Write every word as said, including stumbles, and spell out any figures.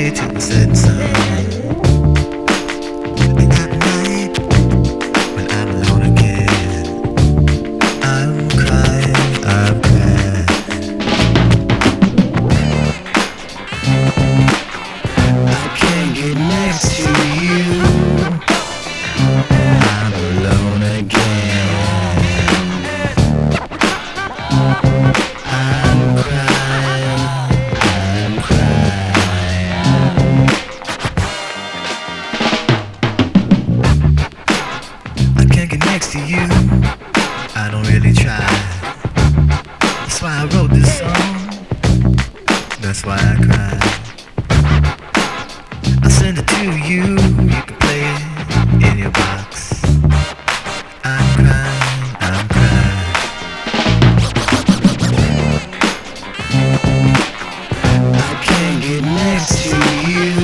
way to the setting sun. And at night, when I'm alone again, I'm crying, I'm crying. I can't get next to you. I'm alone again. I'm crying, I'm crying. I can't get next to you. I don't really try. That's why I wrote this song. That's why I cry. I'll send it to you. You can play it in your box. I'm crying, I'm crying. I can't get next to you.